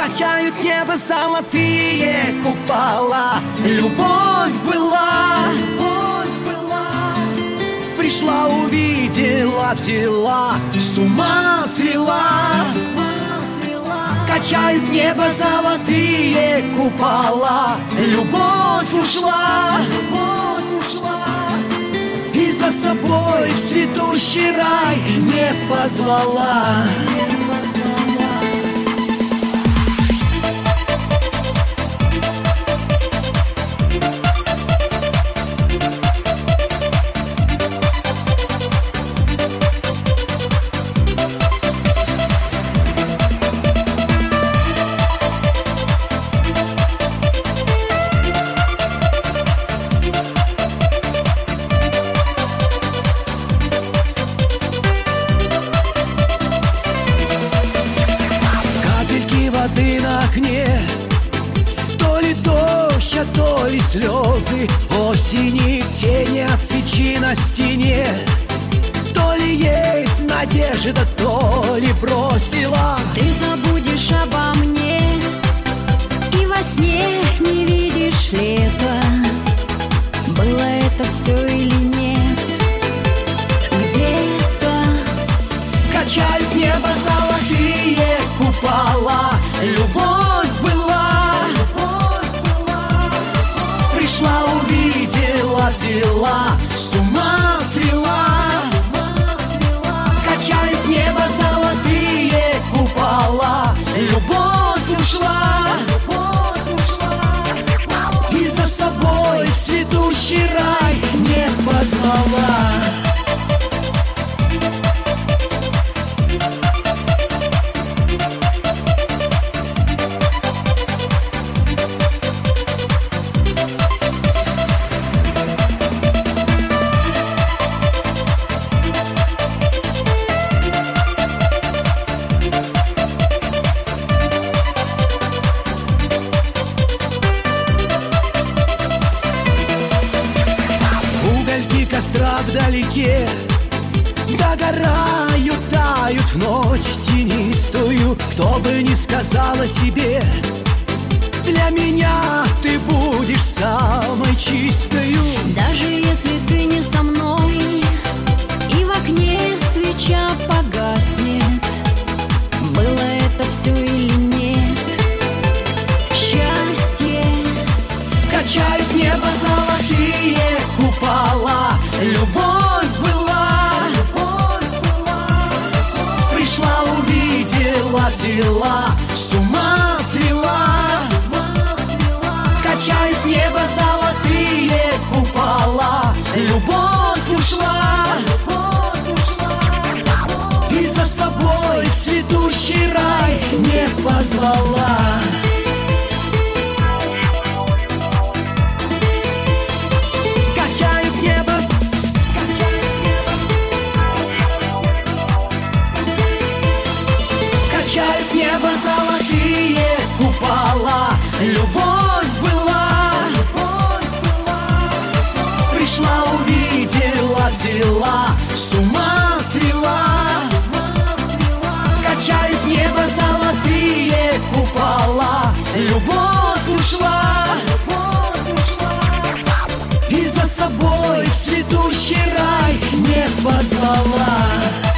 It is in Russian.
Качают небо золотые купола. Любовь была, пришла, увидела, взяла, с ума свела. Качают небо золотые купола. Любовь ушла, и за собой в цветущий рай не позвала. Воды на окне, то ли дождь, а то ли слезы осени, тени от свечи на стене. То ли есть надежда, то ли бросила. Ты забудешь обо мне, и во сне не видишь лета. Было это все или нет? Где-то качают небо золотые купола. Любовь была, пришла, увидела, взяла, с ума свела. Качает небо золотые купола. Любовь ушла, и за собой в цветущий рай не позвала. Костра вдалеке догорают, тают в ночь тенистую. Кто бы ни сказала тебе, для меня ты будешь самой чистою. даже если ты не со мной, и в окне свеча погаснет, было это все или нет? Счастье качает небо золотые купола. Любовь была, пришла, увидела, взяла, с ума свела. Качает небо золотые купола. Любовь ушла, и за собой в цветущий рай не позвала. Качают небо золотые купола. Любовь была, пришла, увидела, взяла, с ума свела. Качают небо золотые купола. Любовь ушла, и за собой в цветущий рай не позвала.